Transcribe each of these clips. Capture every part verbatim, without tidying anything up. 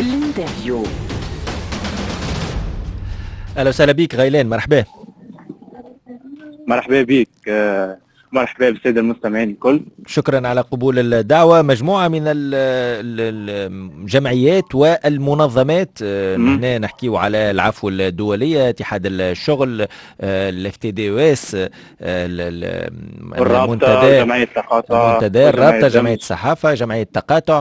الانترفيو. اهلا وسهلا بك غيلان، مرحبا. مرحبا بك، مرحبا بالساده المستمعين الكل. شكرا على قبول الدعوة. مجموعة من الجمعيات والمنظمات، هنا نحكيو على العفو الدولية، اتحاد الشغل، الاف تي دي او اس، الرابطة، جمعية التقاطع، المنتدى، الرابطة، جمعية الصحافة، جمعية التقاطع،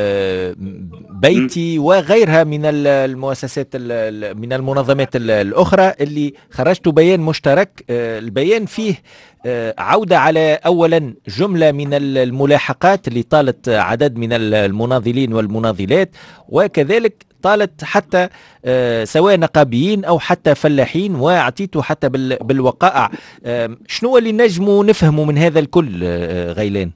بيتي وغيرها من المؤسسات من المنظمات الأخرى اللي خرجتوا بيان مشترك. البيان فيه عودة على أولا جملة من الملاحقات اللي طالت عدد من المناضلين والمناضلات، وكذلك طالت حتى سواء نقابيين أو حتى فلاحين، وعطيتوا حتى بالوقائع. شنو اللي نجموا نفهموا من هذا الكل غيلان؟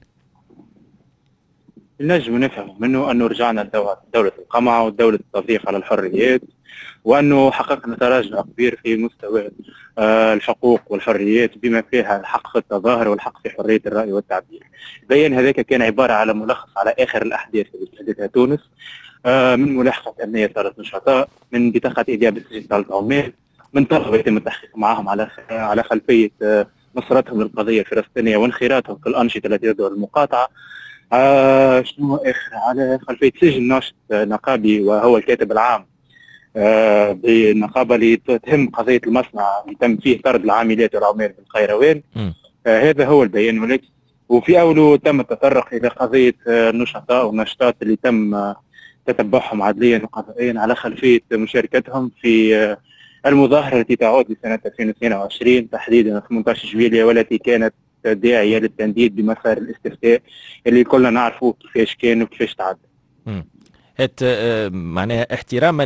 نجم نفهم منه أنه رجعنا لدولة القمع ودولة التضييق على الحريات، وأنه حققنا تراجع كبير في مستوى الحقوق والحريات، بما فيها الحق في التظاهر والحق في حرية الرأي والتعبير. البيان هذاك كان عبارة على ملخص على آخر الأحداث اللي شهدتها تونس، من ملاحقة أمنية ثلاث نشطاء، من بطاقة إيداع بالسجن ثلاث عمال، من طلبة يتم التحقيق معهم على على خلفية نصرتهم للقضية الفلسطينية وانخراطهم في الأنشطة التي تدعو للمقاطعة. آه شنو آخر على خلفية سجن ناشط نقابي وهو الكاتب العام آه بالنقابة اللي تهم قضية المصنع اللي تم فيه طرد العاملات والعمال بالقيروان. آه هذا هو البيان. ولكن وفي أوله تم التطرق إلى قضية النشطاء آه والنشطات اللي تم آه تتبعهم عدليا وقضائيا على خلفية مشاركتهم في آه المظاهرة التي تعود لسنة ألفين واثنين وعشرين تحديدا ثمانية عشر جويلية، والتي كانت داعية للتنديد بمسار الاستفتاء اللي كلنا نعرفه كيفاش كان وكيفاش تعدى. هت معناها احتراما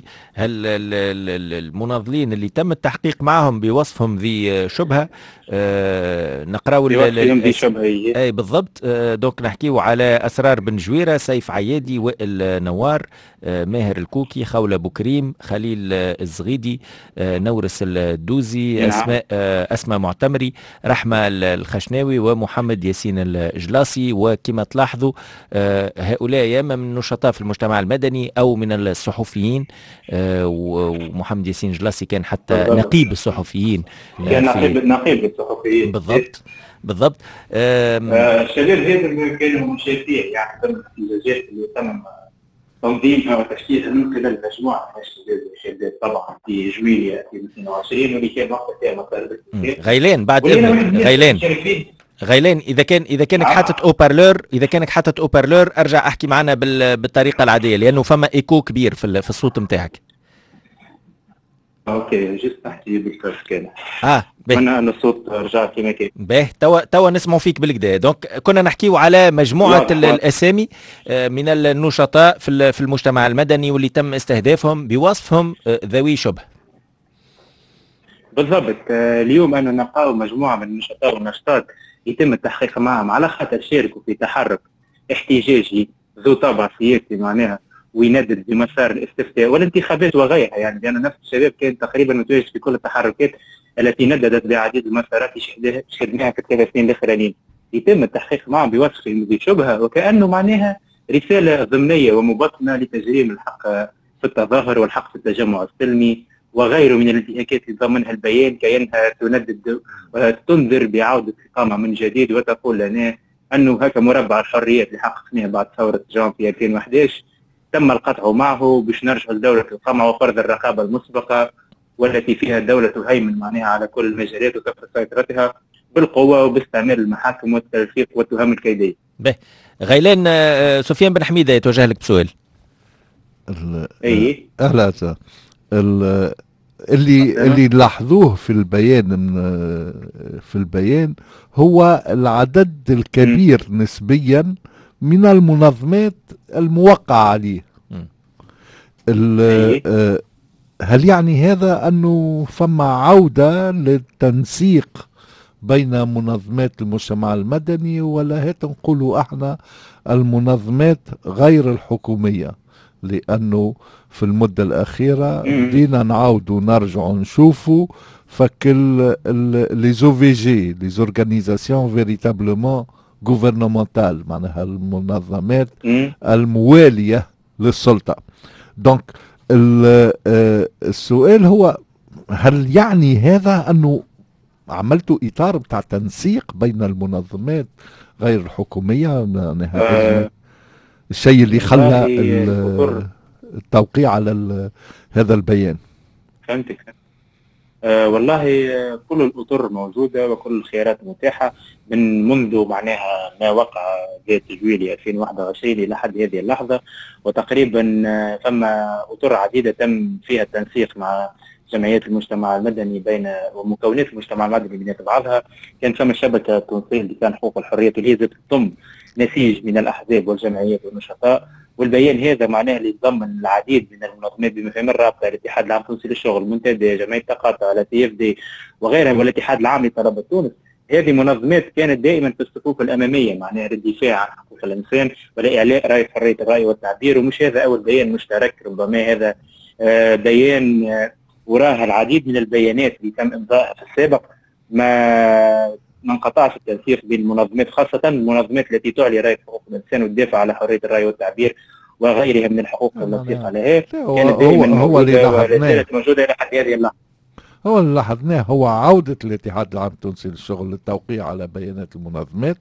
للمناضلين اللي تم التحقيق معهم بوصفهم ذي شبهة، اه نقراو ذي شبهة اي بالضبط. اه دوك نحكيو على اسرار بن جويرة، سيف عيادي، وائل نوار، اه ماهر الكوكي، خولة بوكريم، خليل الزغيدي، اه نورس الدوزي، نعم. اسماء اه اسماء معتمري، رحمة الخشناوي، ومحمد ياسين الجلاصي. وكما تلاحظوا اه هؤلاء يا اما من نشطاء في المجتمع المدني او من الصحفيين، آه ومحمد ياسين جلاسي كان حتى بالضبط. نقيب الصحفيين، كان آه نقيب نقيب الصحفيين بالضبط بالضبط. الشباب هذا كانوا مشاركين، يعني تم الاحتجاجات اللي تم تنظيمها وتشكيلها من خلال مجموعه من الشباب الشباب طبعا في جويلية في اثنين وعشرين، واللي كان وقتها فيها مطالب غيلان. بعد اذنك غيلان غيلان اذا كان اذا كانك آه. حاطط اوبرلور اذا كانك حاطط اوبرلور ارجع احكي معنا بالطريقه العاديه، لانه فما ايكو كبير في في الصوت نتاعك. اوكي جست احكي بالكرف كان اه انا ان الصوت رجع كما كان. باهي توا توا نسمعوا فيك بالكدا. دونك كنا نحكيو على مجموعه الاسامي من النشطاء في في المجتمع المدني واللي تم استهدافهم بوصفهم ذوي شبه. بالضبط. اليوم انا نلقاو مجموعه من النشطاء والنشطات يتم التحقيق معهم على خاطر شاركوا في تحرك احتجاجي ذو طابع سياسي معناها، ويندد بمسار الاستفتاء والانتخابات وغيرها، يعني لأن نفس الشباب كان تقريبا متواجد في كل التحركات التي نددت بعديد المسارات شهدناها في الثلاث سنين الاخرانيين. يتم التحقيق معهم بوصفهم ذي شبهه، وكأنه معناها رسالة ضمنية ومبطنة لتجريم الحق في التظاهر والحق في التجمع السلمي وغيره من الانتهاكات اللي ضمنها البيان، كأنها تندد وتنذر بعودة الإقامة من جديد، وتقول لنا أنه هكا مربع الحريات اللي حققناه بعد ثورة جان في ألفين وأحد عشر تم القطع معه باش نرجعوا لدولة القمع وفرض الرقابة المسبقة، والتي فيها الدولة تهيمن معناها على كل المجالات وتفرض سيطرتها بالقوة وباستعمال المحاكم والتلفيق والتهم الكيدية. به غيلان، سفيان بن حميدة يتوجه لك بسؤال. اي اهلا وسهلا. اللي اللي لاحظوه في البيان في البيان هو العدد الكبير م. نسبيا من المنظمات الموقع عليه. هل يعني هذا أنه فما عودة للتنسيق بين منظمات المجتمع المدني، ولا هات نقولوا احنا المنظمات غير الحكومية؟ لأنه في المدة الأخيرة بدينا نعاودوا نرجعوا نشوفوا فكل لي زو في جي لي زورغانيزاسيون فيريتابلومون غوفرنمونتال، معناها المنظمات الموالية للسلطة. دونك السؤال هو هل يعني هذا أنه عملتوا إطار بتاع تنسيق بين المنظمات غير الحكومية؟ آه الشيء اللي خلى والله التوقيع على هذا البيان. فهمتك. أه والله كل الأطر موجودة وكل الخيارات متاحة من منذ معناها ما وقع جهة تجويلي ألفين وواحد وعشرين إلى حد هذه اللحظة، وتقريبا فما أطر عديدة تم فيها التنسيق مع جمعيات المجتمع المدني بين ومكونات المجتمع المدني بين بعضها. كان فما الشبكة التونسية لكان حقوق الحريات اللي هي تضم نسيج من الأحزاب والجمعيات والنشطاء، والبيان هذا معناه اللي يتضمن العديد من المنظمات بما فيها الرابطه، الاتحاد العام التونسي للشغل، المنتدى، جمعيه التقاطع، التي اف دي وغيرها، والاتحاد العام لطلبه تونس. هذه منظمات كانت دائما في الصفوف الاماميه معناها للدفاع عن حقوق الانسان ولاعلاء رايه حريه الراي والتعبير. ومش هذا اول بيان مشترك، ربما هذا آه بيان آه وراها العديد من البيانات اللي تم امضائها في السابق. ما ما انقطعش التنسيق بين المنظمات، خاصة المنظمات التي تعلي راية حقوق الإنسان والدفاع على حرية الرأي والتعبير وغيرها من الحقوق النصيحة لها. كانت دائما موجودة ولا زالت موجودة إلى حد هذه اللحظة. هو اللي لاحظناه هو عودة الاتحاد العام التونسي للشغل للتوقيع على بيانات المنظمات،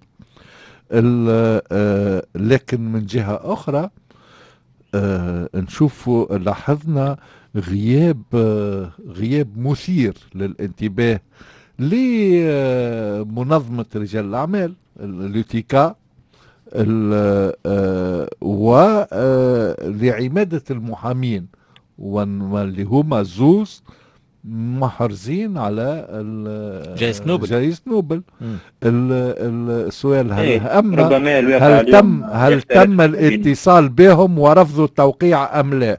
لكن من جهة أخرى نشوف لاحظنا غياب غياب مثير للانتباه لمنظمة رجال الأعمال اليوتيكا ولعمادة المحامين، واللي هما زوز محرزين على جائزة نوبل. جائزة نوبل. السؤال هل إيه أما هل تم هل تم الاتصال بهم ورفضوا التوقيع أم لا؟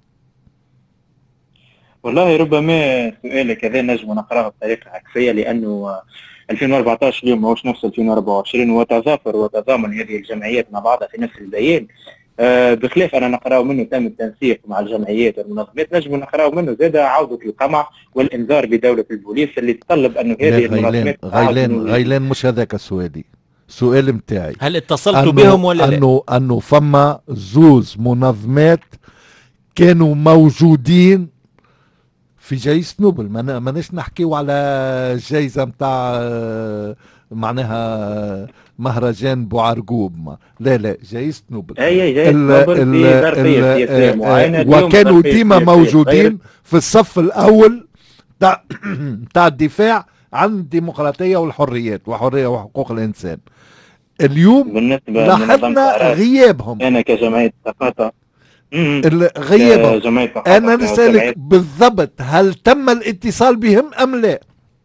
والله ربما سؤالك هذا نجم نقراه بطريقة عكسية، لأنه ألفين وأربعطاش اليوم ماهوش نفس ألفين وأربعة وعشرين، وتظافر وتضامن هذه الجمعيات مع بعضها في نفس البيان. أه بخلاف أنا نقرأه منه تم التنسيق مع الجمعيات والمنظمات، نجم نقرأه منه زاد عودة القمع والإنذار بدولة البوليس اللي تطلب أنه هذه المنظمات. غيلان غيلان مش هذاك سؤالي، سؤال متاعي هل اتصلتوا بهم ولا لا؟ أنه أنه فما زوز منظمات كانوا موجودين في جائزة نوبل. ما ماناش نحكيو على جائزة متاع معناها مهرجان بوعرقوب، لا لا جائزة نوبل. اي جائزة نوبل في ظرفية سياسية معينة، وكانوا ديما موجودين في الصف الأول تاع تاع الدفاع عن الديمقراطية والحريات وحرية وحقوق الإنسان. اليوم لاحظنا غيابهم. أنا كجمعية تقاطع غيابهم. أنا نسألك بالضبط هل تم الاتصال بهم أم لا؟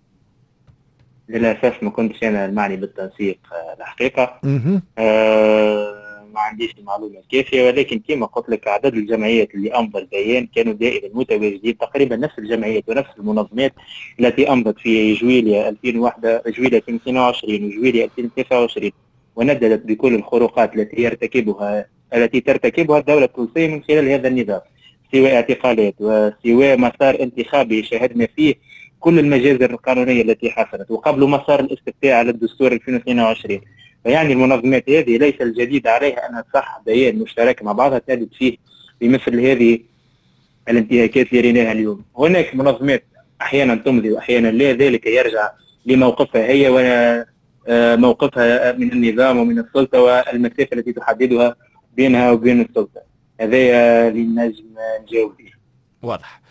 للأسف ما كنتش أنا المعني بالتنسيق الحقيقة. آه ما عنديش المعلومة الكافية، ولكن كما قلت لك عدد الجمعيات اللي أمضى البيان كانوا دائما متواجدين، تقريبا نفس الجمعيات ونفس المنظمات التي أمضت في جويليا ألفين وواحد جويليا ألفين واثنين وعشرين وجويليا ألفين وثلاثة وعشرين، ونددت بكل الخروقات التي يرتكبها التي ترتكبها الدولة التونسية من خلال هذا النظام، سواء اعتقالات وسواء مسار انتخابي شاهدنا فيه كل المجازر القانونية التي حصلت، وقبل مسار الاستفتاء على الدستور ألفين واثنين وعشرين. فيعني المنظمات هذه ليس الجديد عليها أنها تصح بيان مشترك مع بعضها تجد فيه بمثل هذه الانتهاكات اللي ريناها اليوم. هناك منظمات أحيانا تمضي وأحيانا لا، ذلك يرجع لموقفها هي وموقفها من النظام ومن السلطة والمسافة التي تحددها بينها وبين السلطة. هذا اللي نجم نجاوب فيه. واضح.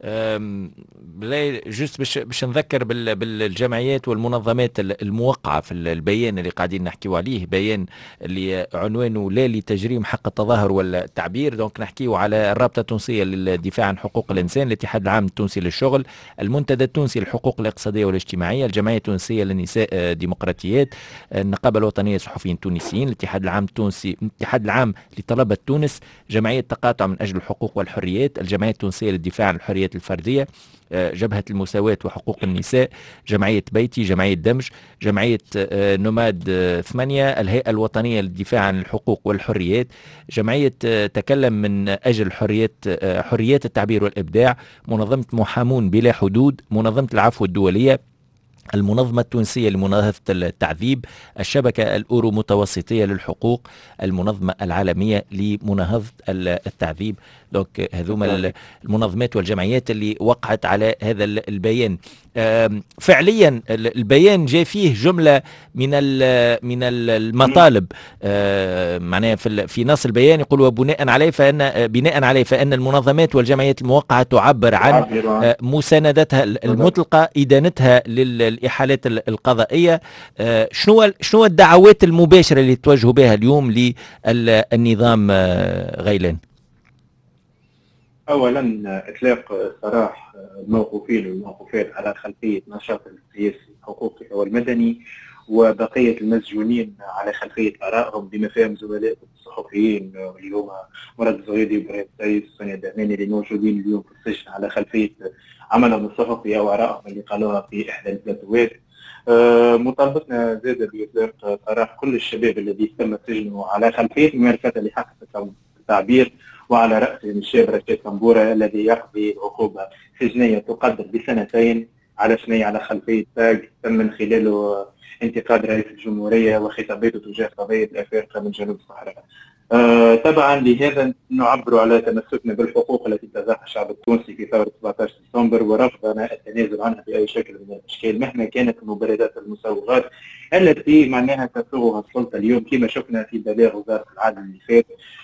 بلاي جست باش باش نذكر بالجمعيات والمنظمات الموقعه في البيان اللي قاعدين نحكيو عليه، بيان اللي عنوانه لا لتجريم حق التظاهر والتعبير. دونك نحكيو على الرابطه التونسيه للدفاع عن حقوق الانسان، الاتحاد العام التونسي للشغل، المنتدى التونسي للحقوق الاقتصاديه والاجتماعيه، الجمعيه التونسيه للنساء ديمقراطيات، النقابه الوطنيه للصحفيين التونسيين، الاتحاد العام التونسي الاتحاد العام لطلبه تونس، جمعيه تقاطع من اجل الحقوق والحريات، الجمعيه التونسيه للدفاع عن الحريات الفردية، جبهة المساواة وحقوق النساء، جمعية بيتي، جمعية دمج، جمعية نوماد ثمانية، الهيئة الوطنية للدفاع عن الحقوق والحريات، جمعية تكلم من أجل حريات حريات التعبير والإبداع، منظمة محامون بلا حدود، منظمة العفو الدولية، المنظمة التونسية لمناهضة التعذيب، الشبكة الأورو متوسطية للحقوق، المنظمة العالمية لمناهضة التعذيب. دونك هذوما المنظمات والجمعيات اللي وقعت على هذا البيان. فعليا البيان جاء فيه جملة من من المطالب، معناها في في نص البيان يقول وبناء عليه فإن بناء عليه فإن المنظمات والجمعيات الموقعة تعبر عن مساندتها المطلقة إدانتها للإحالات القضائية. شنو شنو الدعوات المباشرة اللي توجهوا بها اليوم للنظام غيلان؟ اولا اطلاق سراح الموقوفين والموقوفات على خلفيه نشاط السياسي الحقوقي والمدني، وبقيه المسجونين على خلفيه ارائهم بمفاهيم زملاء الصحفيين اللي هما مراد الزغيدي وابراهيم سايس وسونيا الدهماني اللي موجودين اليوم في السجن على خلفيه عملهم الصحفي او ارائهم اللي قالوها في احدى الندوات. أه مطالبتنا زاد باطلاق سراح كل الشباب الذي تم سجنه على خلفيه ممارسه لحق التعبير، وعلى رأسهم الشاب رشيد طنبورة الذي يقضي عقوبة سجنية تقدر بسنتين على سنية على خلفية تاج تم من خلاله انتقاد رئيس الجمهورية وخطاباته تجاه قضية الأفارقة من جنوب الصحراء. آه طبعا لهذا نعبر على تمسكنا بالحقوق التي اتخذها الشعب التونسي في ثورة سبعة عشر ديسمبر ورفضنا التنازل عنها بأي شكل من الأشكال مهما كانت المبررات المسوغات التي معناها تسوغها السلطة اليوم، كما شفنا في بلاغ وزارة العدل اللي فات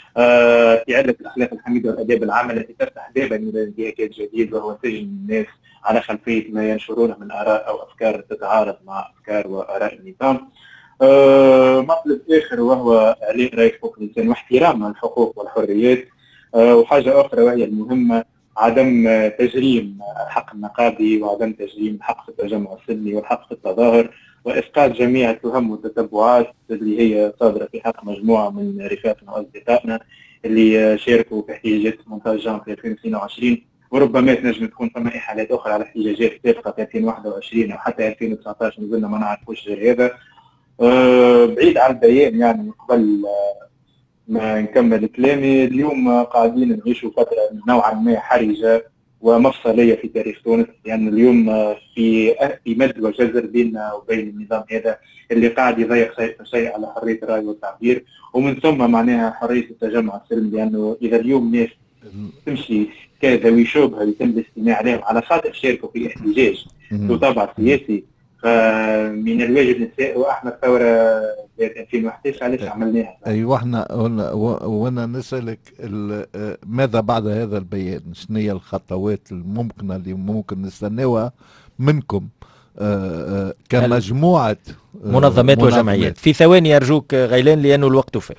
آه في عدة الأخلاق الحميدة والآداب العامة التي تفتح بابا إلى انتهاكات جديد، وهو سجن الناس على خلفية ما ينشرونه من آراء أو أفكار تتعارض مع أفكار وآراء النظام. آه مطلب آخر وهو إعلاء رأي حقوق الإنسان واحترام الحقوق والحريات. آه وحاجة أخرى وهي المهمة عدم تجريم الحق النقابي وعدم تجريم الحق في التجمع السلمي والحق في التظاهر، وإسقاط جميع التهم والتتبعات اللي هي صادرة في حق مجموعة من رفاقنا وأصدقائنا اللي شاركوا في احتجاجات ثمانية عشر جانفي ألفين واثنين وعشرين، وربما تنجم تكون ثم إحالات أخرى على احتجاجات سابقة في ألفين وواحد وعشرين أو حتى ألفين وتسعة عشر مازلنا ما نعرفوش غير هذا. أه بعيد عن البيان يعني قبل ما نكمل كلامي، اليوم قاعدين نعيشوا فترة نوعا ما حرجة ومفصلية في تاريخ تونس، لأن يعني اليوم في في مد وجزر بيننا وبين النظام هذا اللي قاعد يضيق شيء فشيء على حرية الرأي والتعبير، ومن ثم معناها حرية التجمع السلمي، لأنه إذا اليوم ناس تمشي كذوي شبهة يتم الاستماع عليهم على خاطر شاركوا في احتجاج ذو طابع سياسي، فمن الواجب نساء احنا الثوره ألفين وأحد عشر علاش عملناها. ايوه احنا وانا نسالك ماذا بعد هذا البيان؟ شنو هي الخطوات الممكنه اللي ممكن نستناوها منكم كمجموعه منظمات وجمعيات؟ في ثواني ارجوك غيلان لانه الوقت فات.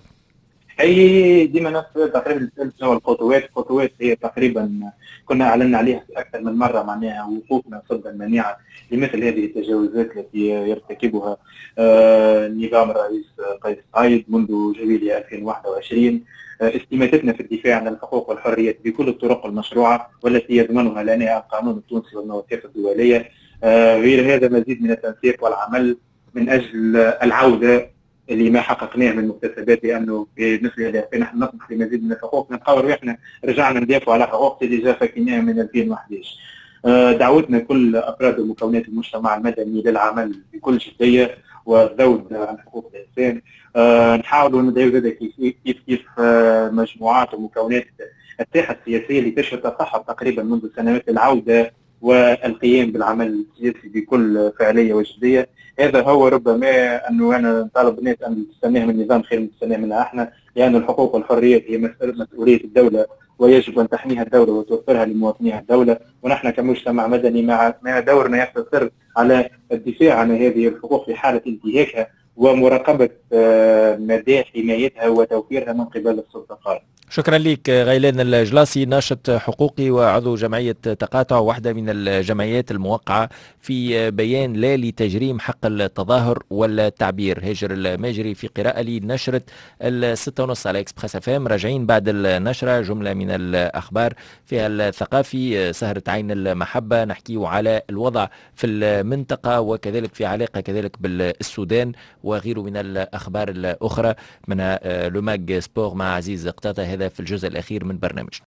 هي ديما نفس تقريبا شنو الخطوات، الخطوات هي تقريبا كنا اعلنا عليها اكثر من مره، معناها وقوفنا ضد المنيعه لمثل هذه التجاوزات التي يرتكبها آه نظام الرئيس قيس سعيد منذ جويلية ألفين وواحد وعشرين. آه استماتتنا في الدفاع عن الحقوق والحريات بكل الطرق المشروعه والتي يضمنها لنا القانون التونسي والمواثيق الدوليه. آه غير هذا مزيد من التنسيق والعمل من اجل العوده اللي ما حققناه من مكتسبات، لانه بالنسبه لنا نحن نطمح لمزيد من الحقوق، نتصور احنا رجعنا ندافعوا على حقوق اللي جا فكيناها من ألفين وأحد عشر. دعوتنا كل افراد ومكونات المجتمع المدني للعمل بكل جديه والذود عن حقوق الانسان. نحاولوا ندعو زاد كيف كيف كيف مجموعات ومكونات الساحه السياسيه اللي تشهد تصحب تقريبا منذ سنوات العوده والقيام بالعمل السياسي بكل فعاليه وجديه. هذا هو ربما انه انا نطالب الناس ان تستناه من النظام خير من تستناه منا احنا، لان الحقوق والحريات هي مسؤوليه الدوله ويجب ان تحميها الدوله وتوفرها لمواطنيها الدوله، ونحن كمجتمع مدني مع دورنا يقتصر على الدفاع عن هذه الحقوق في حاله انتهاكها ومراقبه مدى حمايتها وتوفيرها من قبل السلطه القائمه. شكرا لك غيلان الجلاصي، ناشط حقوقي وعضو جمعية تقاطع، واحدة من الجمعيات الموقعة في بيان لا لتجريم حق التظاهر والتعبير. هاجر الماجري في قراءة لنشرة الستة ونص على اكسبريس اف ام. راجعين بعد النشرة جملة من الأخبار فيها الثقافي، سهرة عين المحبة، نحكيه على الوضع في المنطقة وكذلك في علاقة كذلك بالسودان وغيره من الأخبار الأخرى، منها لوماج سبور مع عزيز قطاطة. هذا في الجزء الأخير من برنامج.